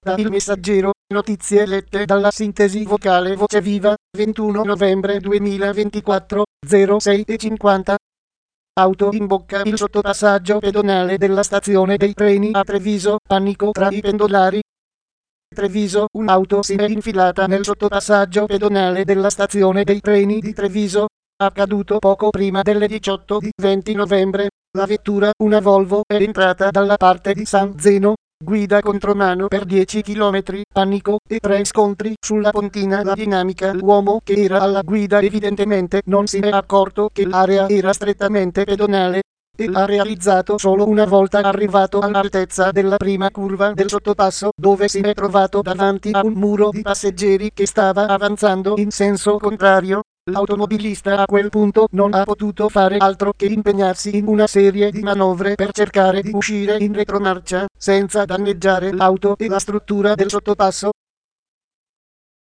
Da Il Messaggero, notizie lette dalla sintesi vocale Voce Viva, 21 novembre 2024, 06:50. Auto in bocca il sottopassaggio pedonale della stazione dei treni a Treviso, panico tra i pendolari. Treviso, un'auto si è infilata nel sottopassaggio pedonale della stazione dei treni di Treviso. Accaduto poco prima delle 18 di 20 novembre. La vettura, una Volvo, è entrata dalla parte di San Zeno. Guida contromano per 10 km, panico e 3 scontri sulla pontina. La dinamica: l'uomo che era alla guida evidentemente non si è accorto che l'area era strettamente pedonale e l'ha realizzato solo una volta arrivato all'altezza della prima curva del sottopasso, dove si è trovato davanti a un muro di passeggeri che stava avanzando in senso contrario. L'automobilista a quel punto non ha potuto fare altro che impegnarsi in una serie di manovre per cercare di uscire in retromarcia, senza danneggiare l'auto e la struttura del sottopasso.